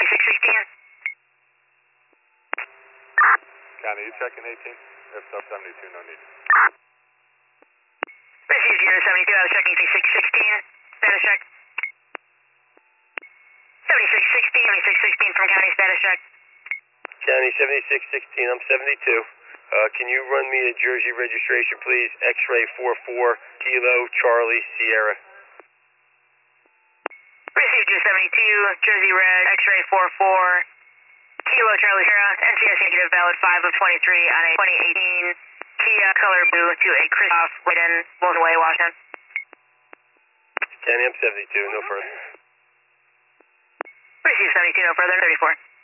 7616. County, you checking 18? If sub 72, no need. Received Unit 72, I was checking 7616. Status check. 7616, 7616 from County, status check. County 7616, I'm 72. Can you run me a Jersey registration, please? X-ray 44, Kilo, Charlie, Sierra. Received you 72, Jersey Red, X-ray 44, Kilo Charlie Sierra, NCS negative valid 5 of 23 on a 2018 Kia color blue to a Christoph Whitten, Wilson Way, Washington. County, I'm 72, no further. Received 72, no further, 34.